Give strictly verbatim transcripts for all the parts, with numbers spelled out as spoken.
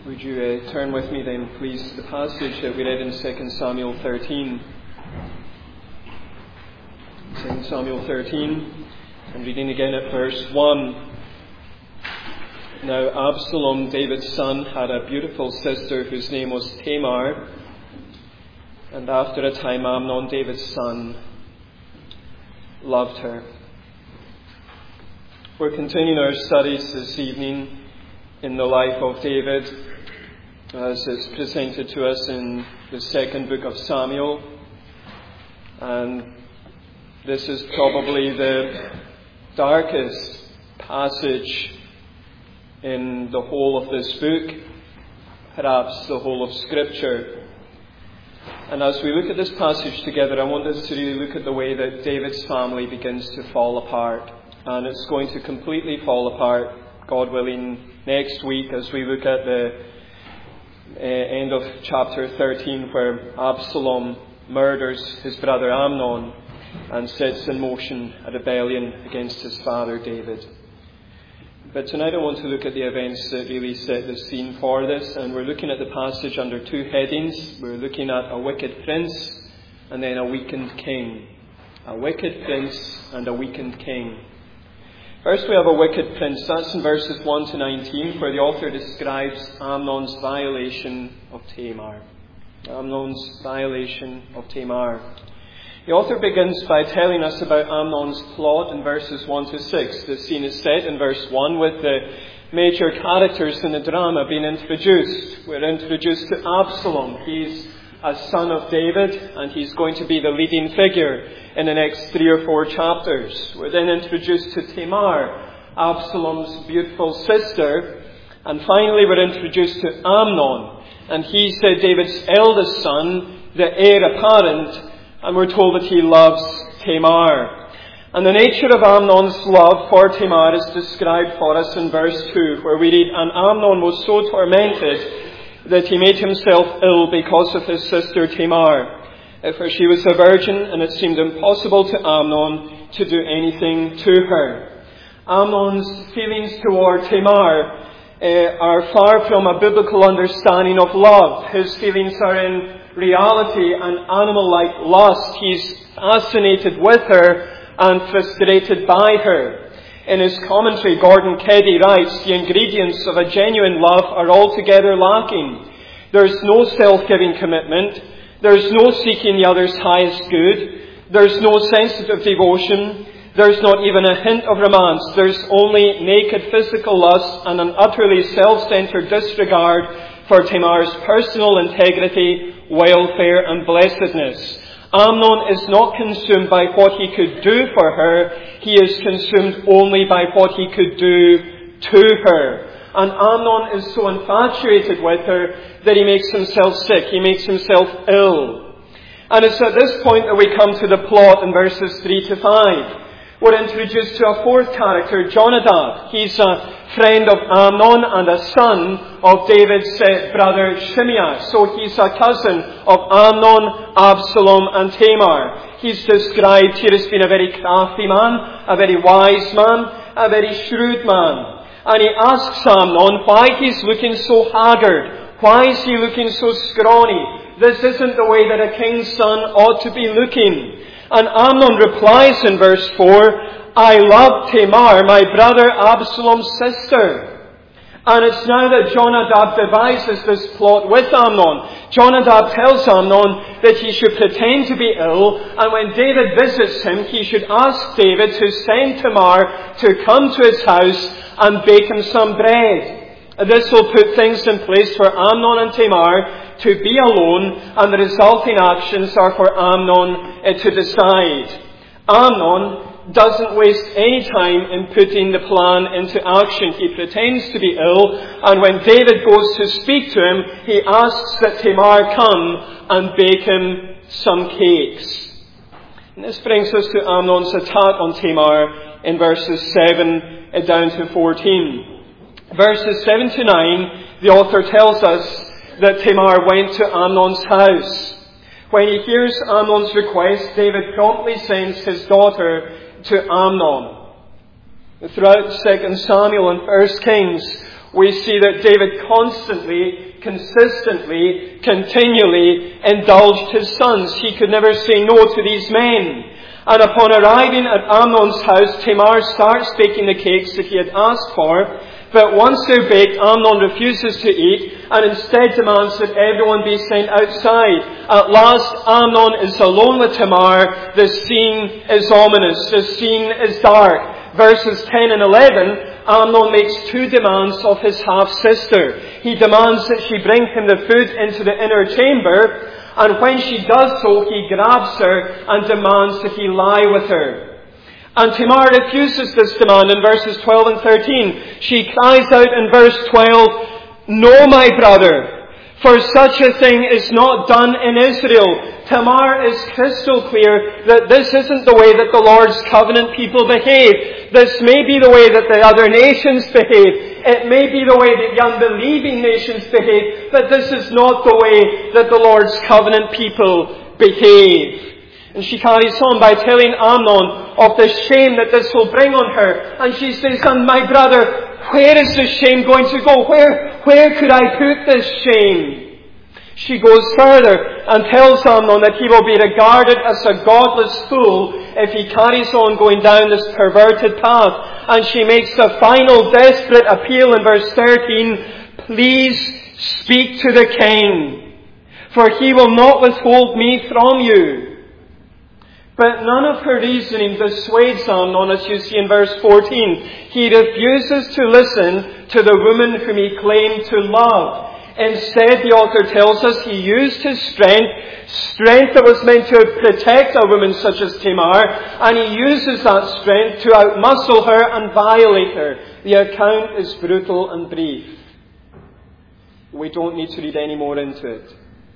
Would you uh, turn with me then, please, to the passage that we read in Second Samuel thirteen. Second Samuel thirteen, and reading again at verse one. Now Absalom, David's son, had a beautiful sister whose name was Tamar, and after a time Amnon, David's son, loved her. We're continuing our studies this evening in the life of David, as it's presented to us in the second book of Samuel. And this is probably the darkest passage in the whole of this book, perhaps the whole of Scripture. And as we look at this passage together, I want us to really look at the way that David's family begins to fall apart. And it's going to completely fall apart, God willing, next week as we look at the uh, end of chapter thirteen, where Absalom murders his brother Amnon and sets in motion a rebellion against his father David. But tonight I want to look at the events that really set the scene for this, and we're looking at the passage under two headings. We're looking at a wicked prince and then a weakened king. A wicked prince and a weakened king. First we have a wicked prince. That's in verses one to nineteen, where the author describes Amnon's violation of Tamar. Amnon's violation of Tamar. The author begins by telling us about Amnon's plot in verses one to six. The scene is set in verse one with the major characters in the drama being introduced. We're introduced to Absalom. He's a son of David, and he's going to be the leading figure in the next three or four chapters. We're then introduced to Tamar, Absalom's beautiful sister, and finally we're introduced to Amnon, and he's uh, David's eldest son, the heir apparent, and we're told that he loves Tamar. And the nature of Amnon's love for Tamar is described for us in verse two, where we read, "And Amnon was so tormented that he made himself ill because of his sister Tamar. For she was a virgin, and it seemed impossible to Amnon to do anything to her." Amnon's feelings toward Tamar uh, are far from a biblical understanding of love. His feelings are in reality an animal-like lust. He's fascinated with her and frustrated by her. In his commentary, Gordon Keddy writes, "The ingredients of a genuine love are altogether lacking. There's no self-giving commitment. There's no seeking the other's highest good. There's no sensitive devotion. There's not even a hint of romance. There's only naked physical lust and an utterly self-centered disregard for Tamar's personal integrity, welfare and blessedness. Amnon is not consumed by what he could do for her. He is consumed only by what he could do to her. And Amnon is so infatuated with her that he makes himself sick. He makes himself ill. And it's at this point that we come to the plot in verses three to five. We're introduced to a fourth character, Jonadab. He's a friend of Amnon and a son of David's brother Shimeah. So he's a cousin of Amnon, Absalom and Tamar. He's described here as being a very crafty man, a very wise man, a very shrewd man. And he asks Amnon why he's looking so haggard. Why is he looking so scrawny? This isn't the way that a king's son ought to be looking. And Amnon replies in verse four, "I love Tamar, my brother Absalom's sister." And it's now that Jonadab devises this plot with Amnon. Jonadab tells Amnon that he should pretend to be ill, and when David visits him, he should ask David to send Tamar to come to his house and bake him some bread. This will put things in place for Amnon and Tamar to be alone, and the resulting actions are for Amnon uh, to decide. Amnon doesn't waste any time in putting the plan into action. He pretends to be ill, and when David goes to speak to him, he asks that Tamar come and bake him some cakes. And this brings us to Amnon's attack on Tamar in verses seven down to fourteen. Verses seven to nine, the author tells us that Tamar went to Amnon's house. When he hears Amnon's request, David promptly sends his daughter to Amnon. Throughout Second Samuel and First Kings, we see that David constantly, consistently, continually indulged his sons. He could never say no to these men. And upon arriving at Amnon's house, Tamar starts baking the cakes that he had asked for. But once they're baked, Amnon refuses to eat and instead demands that everyone be sent outside. At last, Amnon is alone with Tamar. The scene is ominous. The scene is dark. Verses ten and eleven, Amnon makes two demands of his half-sister. He demands that she bring him the food into the inner chamber, and when she does so, he grabs her and demands that he lie with her. And Tamar refuses this demand in verses twelve and thirteen. She cries out in verse twelve, "No, my brother, for such a thing is not done in Israel." Tamar is crystal clear that this isn't the way that the Lord's covenant people behave. This may be the way that the other nations behave. It may be the way that the unbelieving nations behave, but this is not the way that the Lord's covenant people behave. And she carries on by telling Amnon of the shame that this will bring on her. And she says, "And my brother, where is this shame going to go? Where, where could I put this shame?" She goes further and tells Amnon that he will be regarded as a godless fool if he carries on going down this perverted path. And she makes the final desperate appeal in verse thirteen, "Please speak to the king, for he will not withhold me from you." But none of her reasoning dissuades Amnon, as you see in verse fourteen. He refuses to listen to the woman whom he claimed to love. Instead, the author tells us he used his strength, strength that was meant to protect a woman such as Tamar, and he uses that strength to outmuscle her and violate her. The account is brutal and brief. We don't need to read any more into it.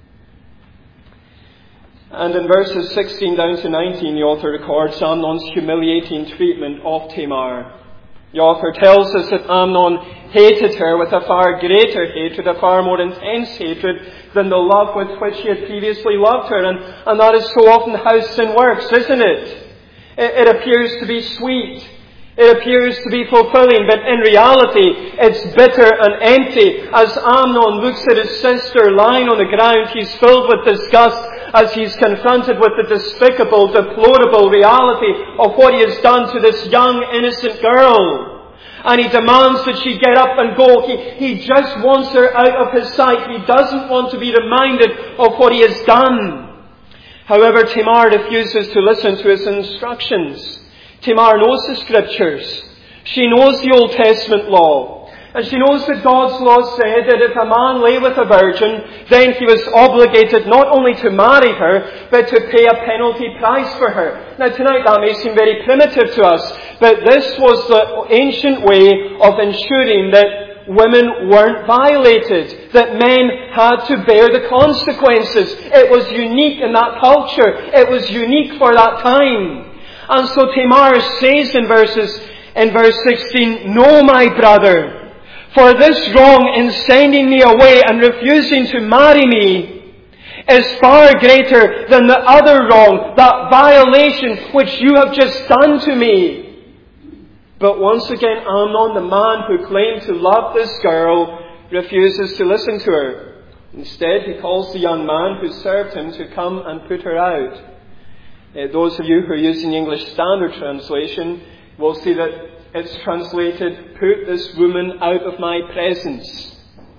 And in verses sixteen down to nineteen, the author records Amnon's humiliating treatment of Tamar. The author tells us that Amnon hated her with a far greater hatred, a far more intense hatred than the love with which he had previously loved her. And, and that is so often how sin works, isn't it? it? It appears to be sweet. It appears to be fulfilling, but in reality, it's bitter and empty. As Amnon looks at his sister lying on the ground, he's filled with disgust as he's confronted with the despicable, deplorable reality of what he has done to this young, innocent girl. And he demands that she get up and go. He, he just wants her out of his sight. He doesn't want to be reminded of what he has done. However, Tamar refuses to listen to his instructions. Tamar knows the Scriptures. She knows the Old Testament law. And she knows that God's law said that if a man lay with a virgin, then he was obligated not only to marry her, but to pay a penalty price for her. Now tonight that may seem very primitive to us, but this was the ancient way of ensuring that women weren't violated, that men had to bear the consequences. It was unique in that culture. It was unique for that time. And so Tamar says in verses, in verse sixteen, "No, my brother, for this wrong in sending me away and refusing to marry me is far greater than the other wrong, that violation which you have just done to me." But once again, Amnon, the man who claimed to love this girl, refuses to listen to her. Instead, he calls the young man who served him to come and put her out. Uh, those of you who are using the English Standard Translation will see that it's translated, "Put this woman out of my presence."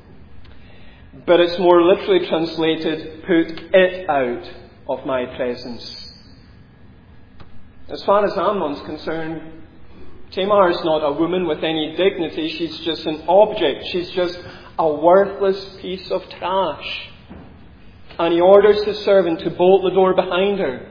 But it's more literally translated, "Put it out of my presence." As far as Amnon's concerned, Tamar is not a woman with any dignity. She's just an object. She's just a worthless piece of trash. And he orders his servant to bolt the door behind her.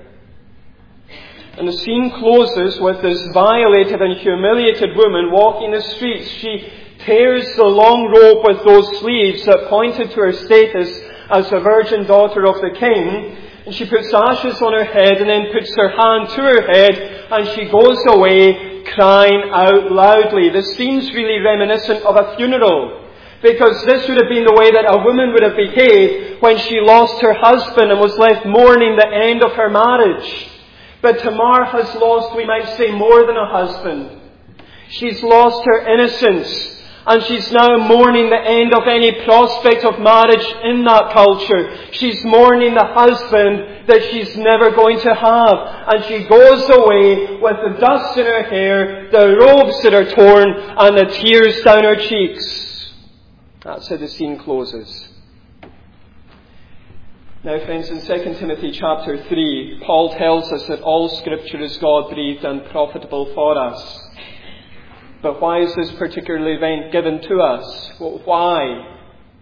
And the scene closes with this violated and humiliated woman walking the streets. She tears the long robe with those sleeves that pointed to her status as the virgin daughter of the king. And she puts ashes on her head and then puts her hand to her head and she goes away crying out loudly. The scene's really reminiscent of a funeral, because this would have been the way that a woman would have behaved when she lost her husband and was left mourning the end of her marriage. But Tamar has lost, we might say, more than a husband. She's lost her innocence And she's now mourning the end of any prospect of marriage in that culture. She's mourning the husband that she's never going to have. And she goes away with the dust in her hair, the robes that are torn, and the tears down her cheeks. That's how the scene closes. Now, friends, in Second Timothy chapter three, Paul tells us that all Scripture is God-breathed and profitable for us. But why is this particular event given to us? Well, why?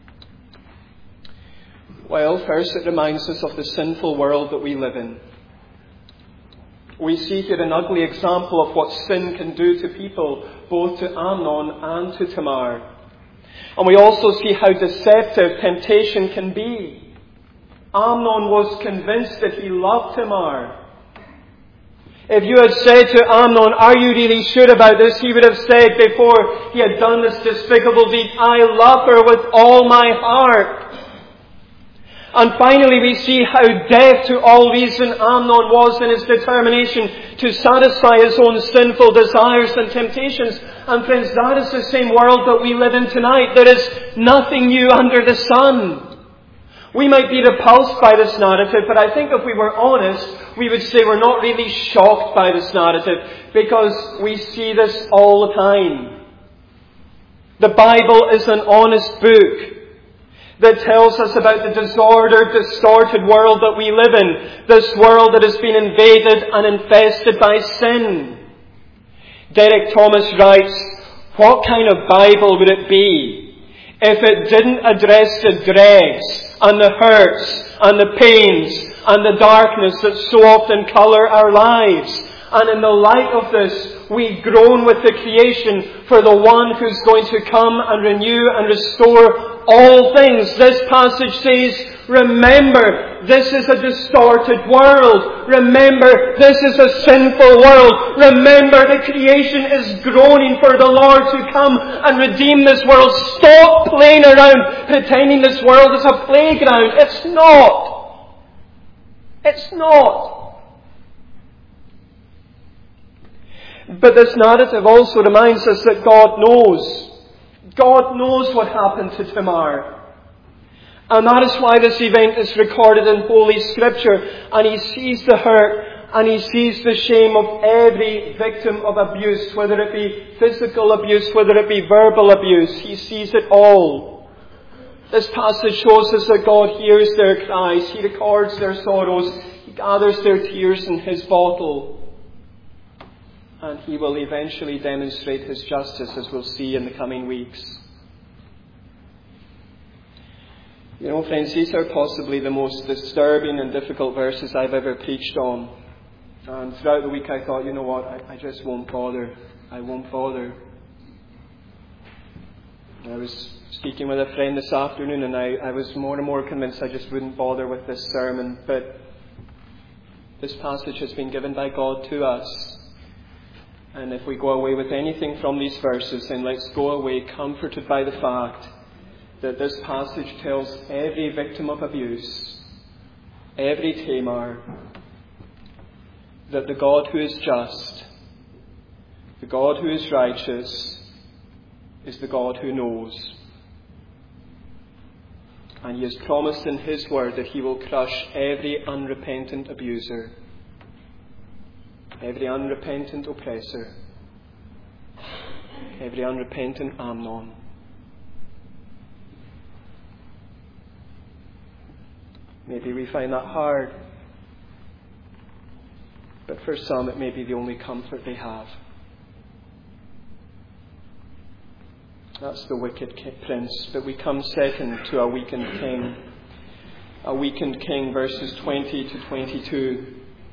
Well, first it reminds us of the sinful world that we live in. We see here an ugly example of what sin can do to people, both to Amnon and to Tamar. And we also see how deceptive temptation can be. Amnon was convinced that he loved Tamar. If you had said to Amnon, "Are you really sure about this?" he would have said before he had done this despicable deed, "I love her with all my heart." And finally we see how deaf to all reason Amnon was in his determination to satisfy his own sinful desires and temptations. And friends, that is the same world that we live in tonight. There is nothing new under the sun. We might be repulsed by this narrative, but I think if we were honest, we would say we're not really shocked by this narrative, because we see this all the time. The Bible is an honest book that tells us about the disordered, distorted world that we live in. This world that has been invaded and infested by sin. Derek Thomas writes, "What kind of Bible would it be if it didn't address the dregs and the hurts and the pains and the darkness that so often colour our lives? And in the light of this, we groan with the creation for the one who's going to come and renew and restore all things." This passage says, remember, this is a distorted world. Remember, this is a sinful world. Remember, the creation is groaning for the Lord to come and redeem this world. Stop playing around pretending this world is a playground. It's not. It's not. But this narrative also reminds us that God knows. God knows what happened to Tamar. And that is why this event is recorded in Holy Scripture. And He sees the hurt and He sees the shame of every victim of abuse, whether it be physical abuse, whether it be verbal abuse. He sees it all. This passage shows us that God hears their cries. He records their sorrows. He gathers their tears in His bottle. And He will eventually demonstrate His justice, as we'll see in the coming weeks. You know, friends, these are possibly the most disturbing and difficult verses I've ever preached on. And throughout the week I thought, you know what, I, I just won't bother. I won't bother. I was speaking with a friend this afternoon, and I, I was more and more convinced I just wouldn't bother with this sermon. But this passage has been given by God to us. And if we go away with anything from these verses, then let's go away comforted by the fact that this passage tells every victim of abuse, every Tamar, that the God who is just, the God who is righteous, is the God who knows. And He has promised in His word that He will crush every unrepentant abuser, every unrepentant oppressor, every unrepentant Amnon. Maybe we find that hard, but for some it may be the only comfort they have. That's the wicked prince. But we come second to a weakened king. A weakened king, verses twenty to twenty-two.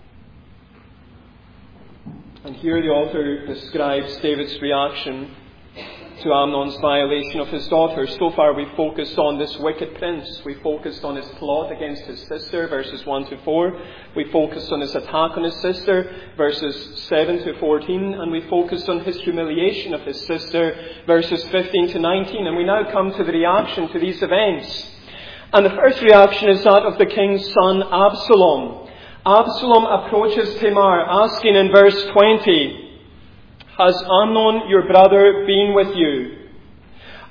And here the author describes David's reaction to Amnon's violation of his daughter. So far we've focused on this wicked prince. We focused on his plot against his sister, verses one to four. We focused on his attack on his sister, verses seven to fourteen. And we focused on his humiliation of his sister, verses fifteen to nineteen. And we now come to the reaction to these events. And the first reaction is that of the king's son, Absalom. Absalom approaches Tamar, asking in verse twenty, "Has Amnon your brother been with you?"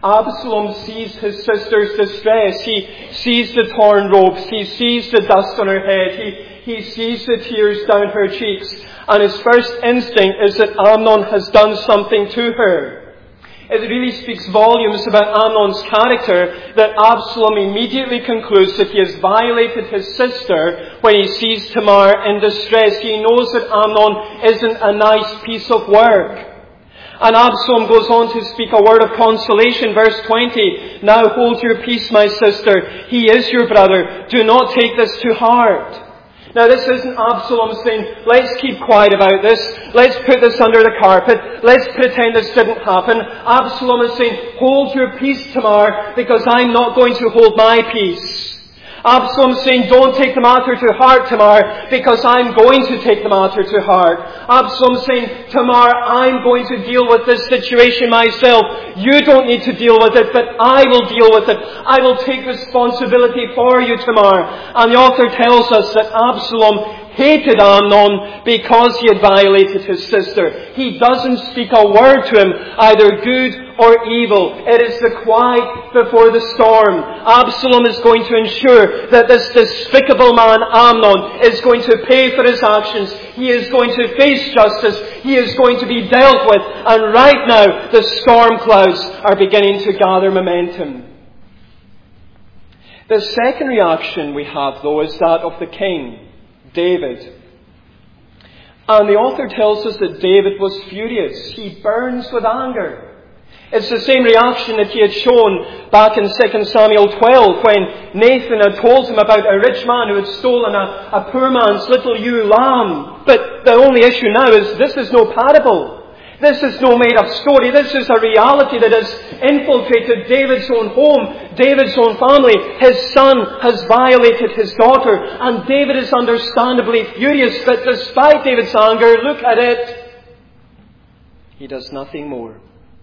Absalom sees his sister's distress. He sees the torn robes. He sees the dust on her head. He, he sees the tears down her cheeks. And his first instinct is that Amnon has done something to her. It really speaks volumes about Amnon's character that Absalom immediately concludes that he has violated his sister when he sees Tamar in distress. He knows that Amnon isn't a nice piece of work. And Absalom goes on to speak a word of consolation, verse twenty. Now hold your peace, my sister. He is your brother. Do not take this to heart. Now this isn't Absalom saying, let's keep quiet about this. Let's put this under the carpet. Let's pretend this didn't happen. Absalom is saying, hold your peace, Tamar, because I'm not going to hold my peace. Absalom is saying, don't take the matter to heart, Tamar, because I'm going to take the matter to heart. Absalom is saying, Tamar, I'm going to deal with this situation myself. You don't need to deal with it, but I will deal with it. I will take responsibility for you, Tamar. And the author tells us that Absalom hated Amnon because he had violated his sister. He doesn't speak a word to him, either good or evil. It is the quiet before the storm. Absalom is going to ensure that this despicable man Amnon is going to pay for his actions. He is going to face justice. He is going to be dealt with. And right now, the storm clouds are beginning to gather momentum. The second reaction we have, though, is that of the king, David. And the author tells us that David was furious. He burns with anger. It's the same reaction that he had shown back in Second Samuel twelve when Nathan had told him about a rich man who had stolen a, a poor man's little ewe lamb. But the only issue now is this is no parable. This is no made-up story. This is a reality that has infiltrated David's own home, David's own family. His son has violated his daughter, and David is understandably furious. But despite David's anger, look at it, he does nothing more.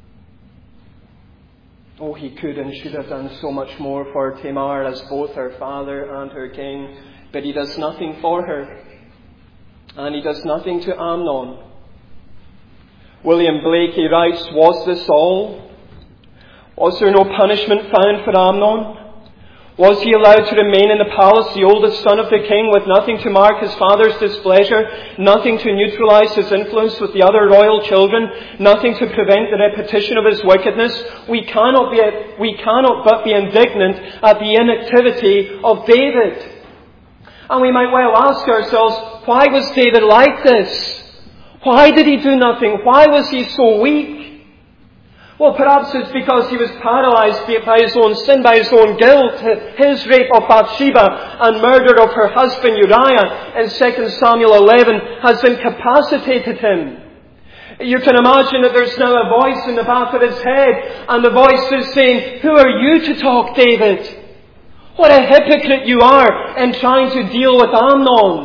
Oh, he could and should have done so much more for Tamar as both her father and her king, but he does nothing for her. And he does nothing to Amnon. William Blakey writes, was this all? Was there no punishment found for Amnon? Was he allowed to remain in the palace, the oldest son of the king, with nothing to mark his father's displeasure, nothing to neutralize his influence with the other royal children, nothing to prevent the repetition of his wickedness? We cannot be, we cannot but be indignant at the inactivity of David. And we might well ask ourselves, why was David like this? Why did he do nothing? Why was he so weak? Well, perhaps it's because he was paralyzed by his own sin, by his own guilt. His rape of Bathsheba and murder of her husband Uriah in Second Samuel eleven has incapacitated him. You can imagine that there's now a voice in the back of his head, and the voice is saying, who are you to talk, David? What a hypocrite you are in trying to deal with Amnon.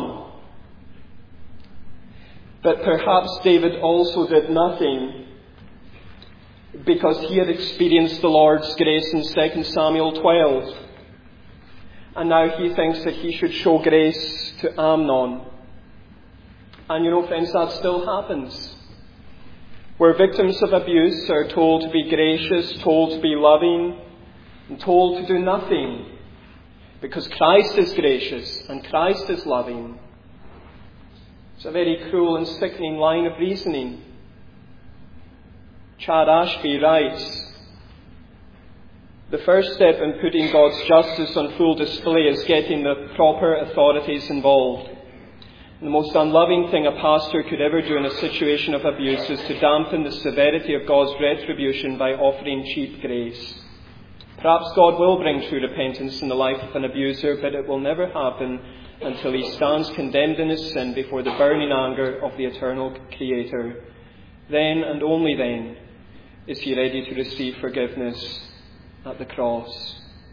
But perhaps David also did nothing because he had experienced the Lord's grace in Second Samuel twelve. And now he thinks that he should show grace to Amnon. And you know, friends, that still happens. Where victims of abuse are told to be gracious, told to be loving, and told to do nothing. Because Christ is gracious and Christ is loving. It's a very cruel and sickening line of reasoning. Chad Ashby writes, the first step in putting God's justice on full display is getting the proper authorities involved. And the most unloving thing a pastor could ever do in a situation of abuse is to dampen the severity of God's retribution by offering cheap grace. Perhaps God will bring true repentance in the life of an abuser, but it will never happen until he stands condemned in his sin before the burning anger of the eternal Creator. Then and only then is he ready to receive forgiveness at the cross.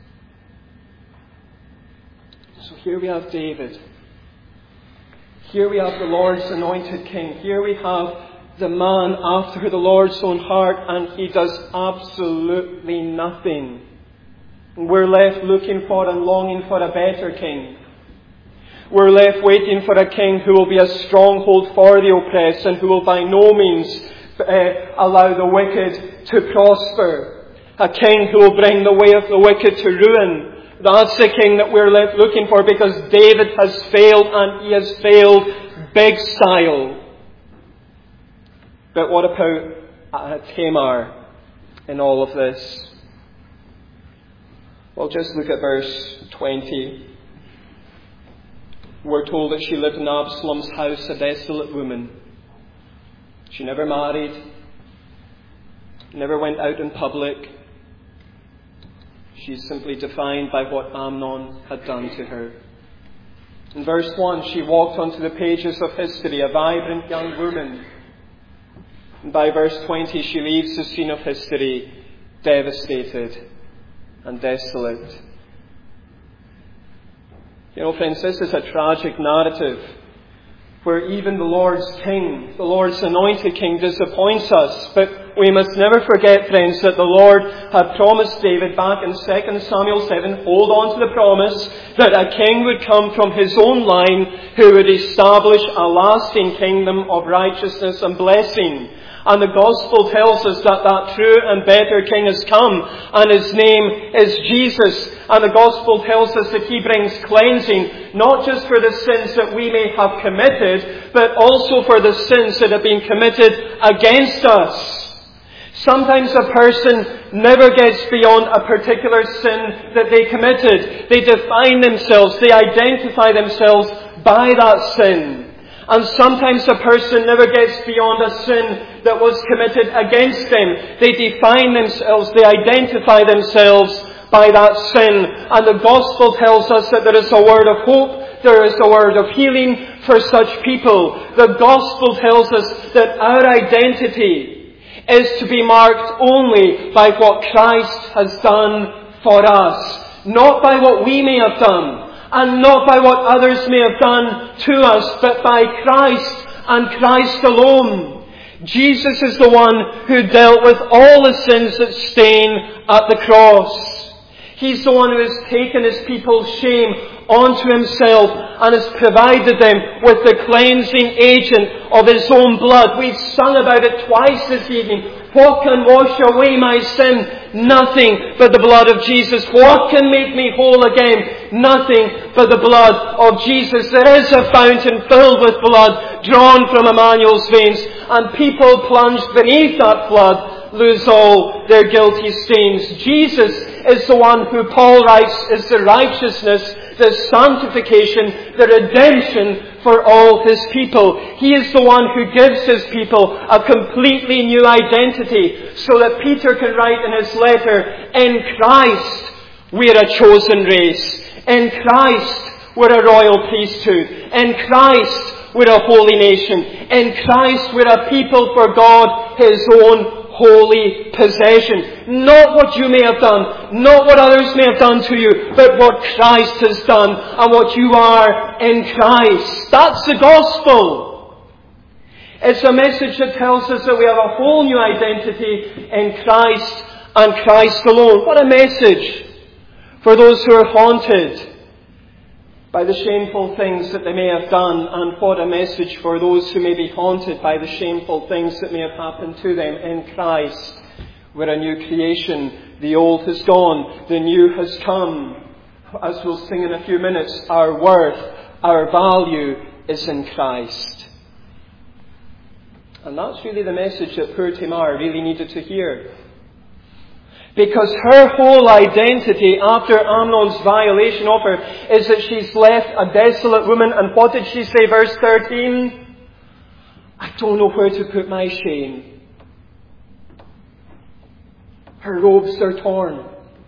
So here we have David. Here we have the Lord's anointed king. Here we have the man after the Lord's own heart, and he does absolutely nothing. We're left looking for and longing for a better king. We're left waiting for a king who will be a stronghold for the oppressed and who will by no means uh, allow the wicked to prosper. A king who will bring the way of the wicked to ruin. That's the king that we're looking for, because David has failed, and he has failed big style. But what about uh, Tamar in all of this? Well, just look at verse twenty. We're told that she lived in Absalom's house, a desolate woman. She never married, never went out in public. She's simply defined by what Amnon had done to her. In verse one, she walked onto the pages of history, a vibrant young woman. And by verse twenty, she leaves the scene of history devastated and desolate. You know, friends, this is a tragic narrative where even the Lord's King, the Lord's anointed King, disappoints us. But we must never forget, friends, that the Lord had promised David back in Second Samuel seven, hold on to the promise, that a king would come from his own line who would establish a lasting kingdom of righteousness and blessing. And the Gospel tells us that that true and better King has come, and His name is Jesus. And the Gospel tells us that He brings cleansing, not just for the sins that we may have committed, but also for the sins that have been committed against us. Sometimes a person never gets beyond a particular sin that they committed. They define themselves, they identify themselves by that sin. And sometimes a person never gets beyond a sin that was committed against them. They define themselves, they identify themselves by that sin. And the Gospel tells us that there is a word of hope, there is a word of healing for such people. The Gospel tells us that our identity is to be marked only by what Christ has done for us, not by what we may have done. And not by what others may have done to us, but by Christ and Christ alone. Jesus is the one who dealt with all the sins that stain at the cross. He's the one who has taken His people's shame onto Himself and has provided them with the cleansing agent of His own blood. We've sung about it twice this evening. What can wash away my sin? Nothing but the blood of Jesus. What can make me whole again? Nothing but the blood of Jesus. There is a fountain filled with blood drawn from Emmanuel's veins, and people plunged beneath that flood lose all their guilty stains. Jesus is the one who Paul writes is the righteousness, the sanctification, the redemption for all His people. He is the one who gives His people a completely new identity, so that Peter can write in his letter, in Christ we're a chosen race. In Christ we're a royal priesthood. In Christ we're a holy nation. In Christ we're a people for God, His own holy possession. Not what you may have done, not what others may have done to you, but what Christ has done and what you are in Christ. That's the gospel. It's a message that tells us that we have a whole new identity in Christ and Christ alone. What a message for those who are haunted by the shameful things that they may have done, and what a message for those who may be haunted by the shameful things that may have happened to them. In Christ we're a new creation. The old has gone, the new has come. As we'll sing in a few minutes, our worth, our value is in Christ. And that's really the message that poor Tamar really needed to hear. Because her whole identity after Amnon's violation of her is that she's left a desolate woman. And what did she say, verse thirteen? I don't know where to put my shame. Her robes are torn.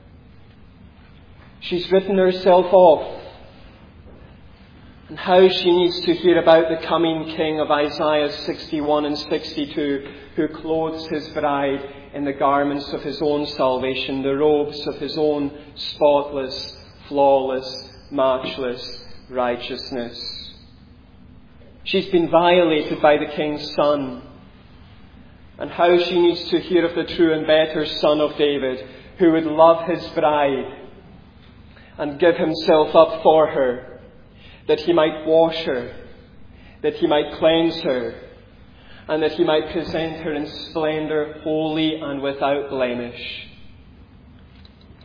She's written herself off. And how she needs to hear about the coming King of Isaiah sixty-one and sixty-two, who clothes His bride in the garments of His own salvation, the robes of His own spotless, flawless, matchless righteousness. She's been violated by the King's Son. And how she needs to hear of the true and better Son of David, who would love His bride and give Himself up for her, that He might wash her, that He might cleanse her, and that He might present her in splendour, holy and without blemish.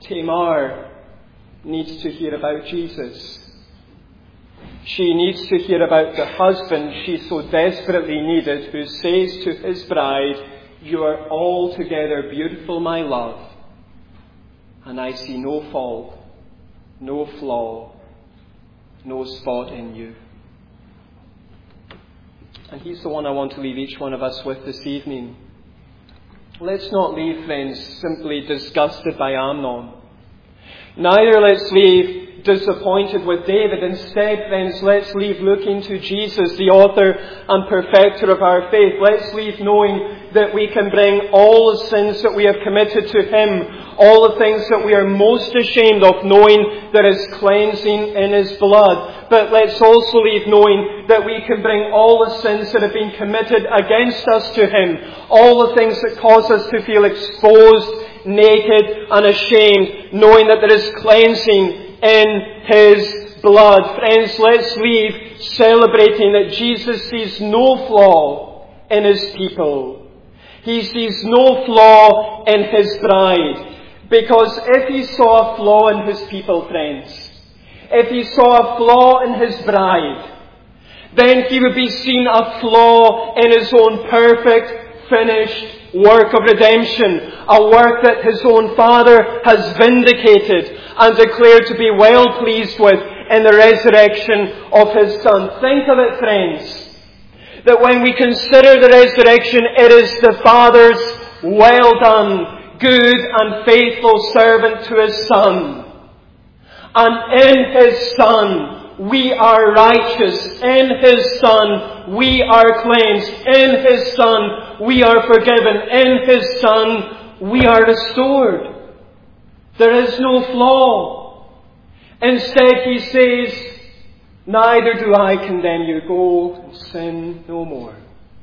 Tamar needs to hear about Jesus. She needs to hear about the husband she so desperately needed, who says to his bride, "You are altogether beautiful, my love, and I see no fault, no flaw, no spot in you." And he's the one I want to leave each one of us with this evening. Let's not leave, friends, simply disgusted by Amnon. Neither let's leave disappointed with David. Instead, friends, let's leave looking to Jesus, the author and perfecter of our faith. Let's leave knowing that we can bring all the sins that we have committed to Him, all the things that we are most ashamed of, knowing there is cleansing in His blood. But let's also leave knowing that we can bring all the sins that have been committed against us to Him, all the things that cause us to feel exposed, naked and ashamed, knowing that there is cleansing in His blood. Friends, let's leave celebrating that Jesus sees no flaw in His people. He sees no flaw in His bride. Because if He saw a flaw in His people, friends, if He saw a flaw in His bride, then He would be seen a flaw in His own perfect, finished work of redemption, a work that His own Father has vindicated and declared to be well pleased with in the resurrection of His Son. Think of it, friends, that when we consider the resurrection, it is the Father's "Well done, good and faithful servant" to His Son. And in His Son, we are righteous. In His Son, we are cleansed. In His Son, we are forgiven. In His Son, we are restored. There is no flaw. Instead, He says, "Neither do I condemn you. Go and sin no more."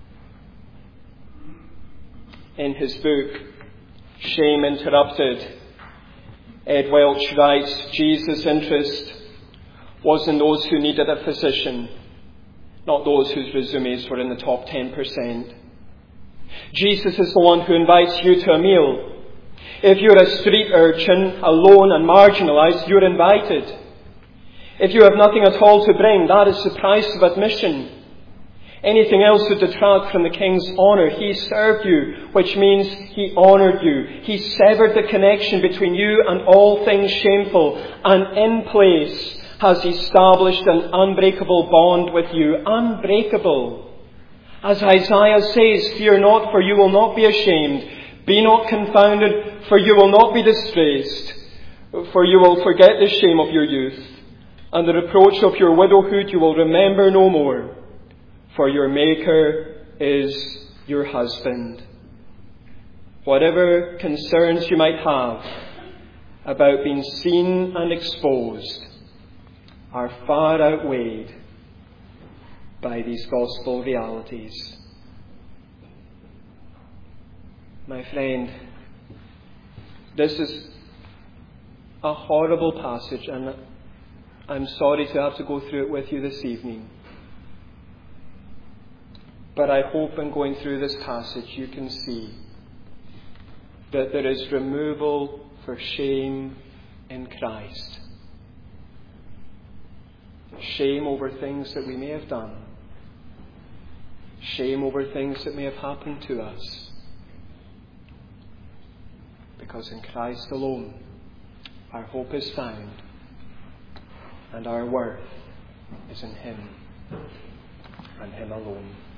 In his book, Shame Interrupted, Ed Welch writes, Jesus' interest was in those who needed a physician, not those whose resumes were in the top ten percent. Jesus is the one who invites you to a meal. If you're a street urchin, alone and marginalized, you're invited. If you have nothing at all to bring, that is the price of admission. Anything else would detract from the King's honour. He served you, which means He honoured you. He severed the connection between you and all things shameful, and in place has established an unbreakable bond with you. Unbreakable. As Isaiah says, "Fear not, for you will not be ashamed. Be not confounded, for you will not be disgraced. For you will forget the shame of your youth, and the reproach of your widowhood you will remember no more. For your Maker is your husband." Whatever concerns you might have about being seen and exposed are far outweighed by these gospel realities. My friend, this is a horrible passage, and I'm sorry to have to go through it with you this evening. But I hope in going through this passage you can see that there is removal for shame in Christ. Shame over things that we may have done. Shame over things that may have happened to us. Because in Christ alone, our hope is found, and our worth is in Him, and Him alone.